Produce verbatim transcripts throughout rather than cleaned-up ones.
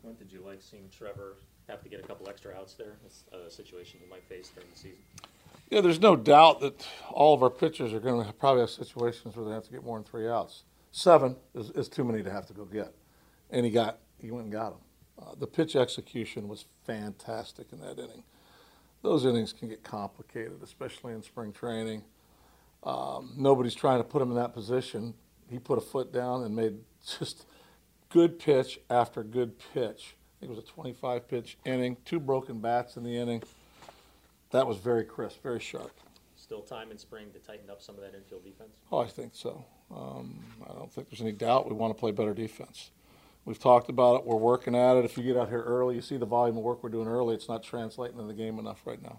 Clint, did you like seeing Trevor have to get a couple extra outs there? That's a situation you might face during the season. Yeah, there's no doubt that all of our pitchers are going to probably have situations where they have to get more than three outs. Seven is, is too many to have to go get, and he got he went and got them. Uh, the pitch execution was fantastic in that inning. Those innings can get complicated, especially in spring training. Um, nobody's trying to put him in that position. He put a foot down and made just good pitch after good pitch. I think it was a twenty-five pitch inning, two broken bats in the inning. That was very crisp, very sharp. Still time in spring to tighten up some of that infield defense? Oh, I think so. Um, I don't think there's any doubt we want to play better defense. We've talked about it. We're working at it. If you get out here early, you see the volume of work we're doing early. It's not translating in the game enough right now.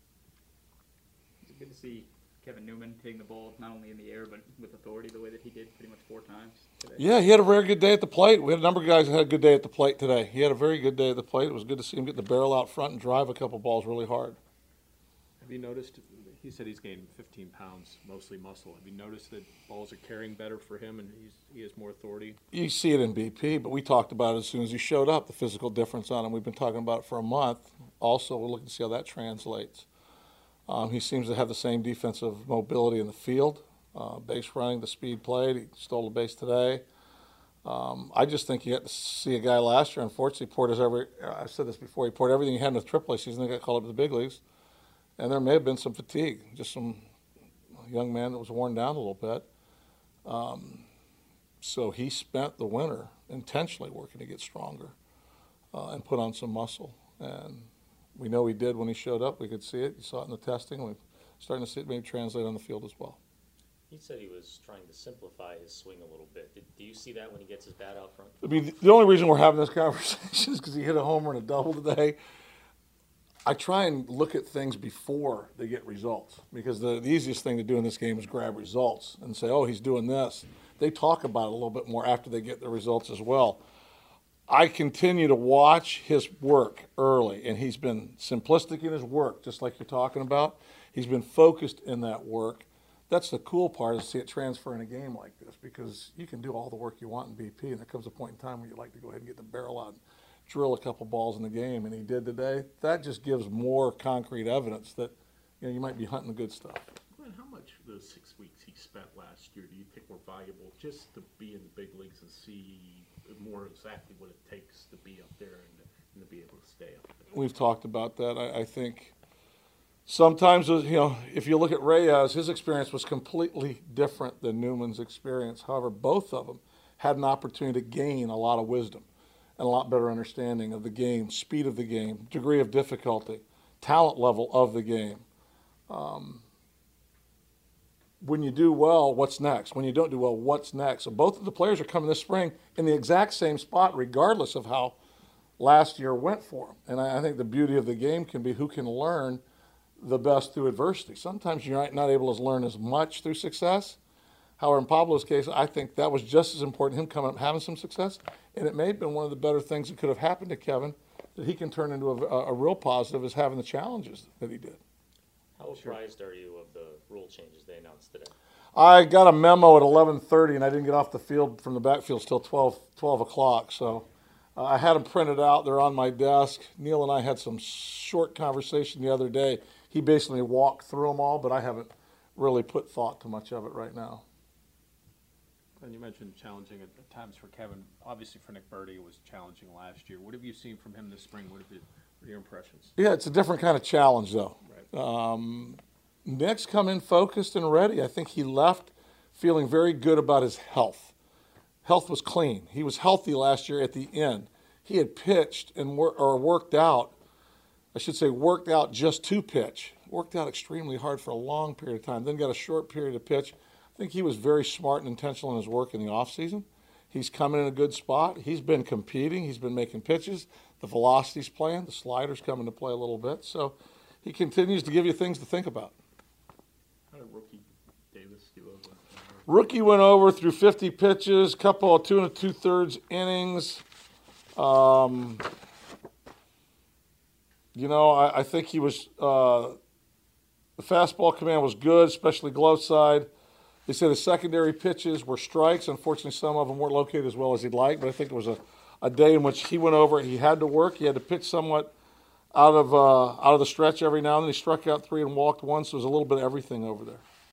Is it good to see Kevin Newman hitting the ball not only in the air but with authority the way that he did pretty much four times today? Yeah, he had a very good day at the plate. We had a number of guys that had a good day at the plate today. He had a very good day at the plate. It was good to see him get the barrel out front and drive a couple balls really hard. Have you noticed, he said he's gained fifteen pounds, mostly muscle. Have you noticed that balls are carrying better for him and he's, he has more authority? You see it in B P, but we talked about it as soon as he showed up, the physical difference on him. We've been talking about it for a month. Also, we're looking to see how that translates. Um, he seems to have the same defensive mobility in the field, uh, base running, the speed played. He stole the base today. Um, I just think you got to see a guy last year. Unfortunately, poured his every. I've said this before. He poured everything he had in the triple A season. They got called up to the big leagues, and there may have been some fatigue. Just some young man that was worn down a little bit. Um, so he spent the winter intentionally working to get stronger uh, and put on some muscle. And we know he did when he showed up. We could see it. You saw it in the testing. We're starting to see it maybe translate on the field as well. He said he was trying to simplify his swing a little bit. Did, do you see that when he gets his bat out front? I mean, the only reason we're having this conversation is because he hit a homer and a double today. I try and look at things before they get results because the, the easiest thing to do in this game is grab results and say, oh, he's doing this. They talk about it a little bit more after they get the results as well. I continue to watch his work early, and he's been simplistic in his work, just like you're talking about. He's been focused in that work. That's the cool part, is to see it transfer in a game like this, because you can do all the work you want in B P, and there comes a point in time where you'd like to go ahead and get the barrel out and drill a couple balls in the game, and he did today. That just gives more concrete evidence that, you know, you might be hunting the good stuff. Glenn, how much of those six weeks he spent last year do you think were valuable just to be in the big leagues and see more exactly what it takes to be up there and, and to be able to stay up there? We've talked about that. I, I think sometimes, you know, if you look at Reyes, his experience was completely different than Newman's experience. However, both of them had an opportunity to gain a lot of wisdom and a lot better understanding of the game, speed of the game, degree of difficulty, talent level of the game. Um, when you do well, what's next? When you don't do well, what's next? So both of the players are coming this spring in the exact same spot, regardless of how last year went for them. And I, I think the beauty of the game can be who can learn the best through adversity. Sometimes you're not able to learn as much through success. However, in Pablo's case, I think that was just as important, him coming up having some success. And it may have been one of the better things that could have happened to Kevin, that he can turn into a, a real positive, is having the challenges that he did. How apprised are you of the rule changes they announced today? I got a memo at eleven thirty, and I didn't get off the field from the backfield till twelve, twelve o'clock. So uh, I had them printed out. They're on my desk. Neil and I had some short conversation the other day. He basically walked through them all, but I haven't really put thought to much of it right now. And you mentioned challenging at, at times for Kevin. Obviously for Nick Burdi, it was challenging last year. What have you seen from him this spring? What have you, what are your impressions? Yeah, it's a different kind of challenge, though. Right. Um, Nick's come in focused and ready. I think he left feeling very good about his health. Health was clean. He was healthy last year at the end. He had pitched and wor- or worked out, I should say worked out just to pitch. Worked out extremely hard for a long period of time, then got a short period to pitch. I think he was very smart and intentional in his work in the offseason. He's coming in a good spot. He's been competing. He's been making pitches. The velocity's playing. The slider's coming to play a little bit. So he continues to give you things to think about. How did rookie Davis do over? Rookie went over through fifty pitches, couple of two and a two-thirds innings. Um, you know, I, I think he was uh, – the fastball command was good, especially glove side. They said his secondary pitches were strikes. Unfortunately, some of them weren't located as well as he'd like, but I think it was a, a day in which he went over. He had to work. He had to pitch somewhat out of uh, out of the stretch every now and then. He struck out three and walked one, so there's a little bit of everything over there.